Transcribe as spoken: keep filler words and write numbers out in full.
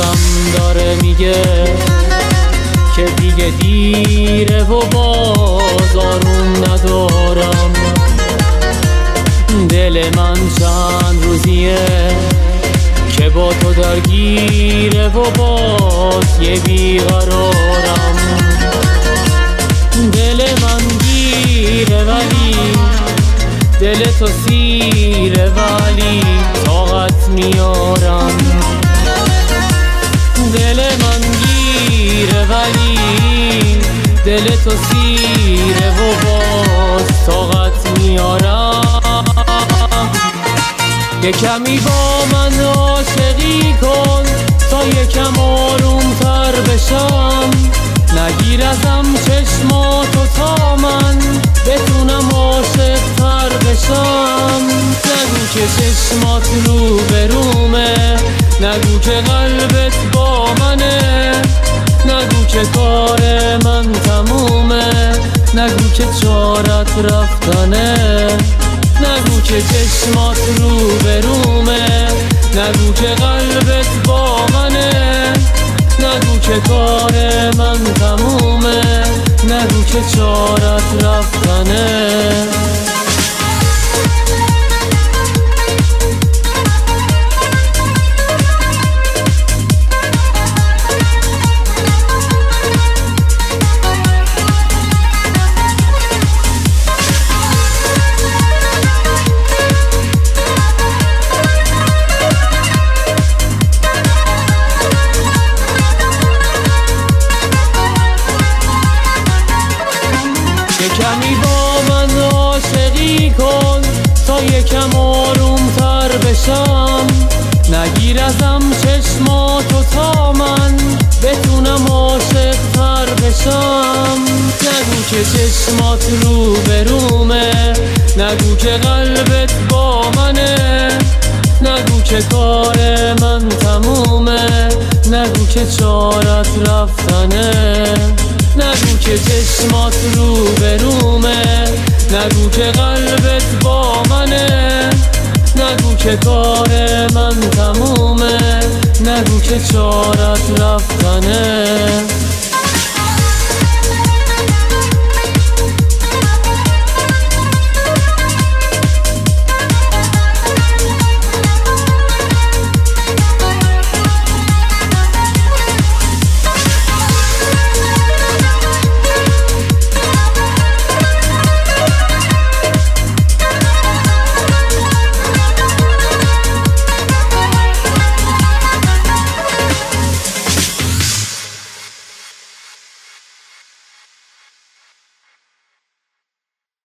قلبم داره میگه که دیگه دیره و باز آروم ندارم. دل من چند روزیه که با تو درگیره و باز یه بیقرارم. دل من گیره ولی دل تو سیره ولی طاقت میارم. دل من گیره ولی دل تو سیره و باز طاقت میارم. یه کمی با من عاشقی کن تا یکم آروم تر بشم. نگیر ازم چشماتو تا من بتونم عاشق تر بشم. نگو که چشمات رو به رومه، نگو که قلبت با منه، نگو که کار من تمومه، نگو که چارت رفتنه. نگو که چشمات رو به رومه، نگو که قلبت با منه، نگو که کار من تمومه، نگو که چارت رفتنه. کمی با من عاشقی کن تا یکم آروم تر بشم. نگیر ازم چشماتو تا من بتونم عاشق تر بشم. نگو که چشمات رو به رومه، نگو که قلبت با منه، نگو که کار من تمومه، نگو که چارت رفتنه. نگو که چشمات رو به رومه، نگو که قلبت با منه، نگو که کار من تمومه، نگو که چارت رفت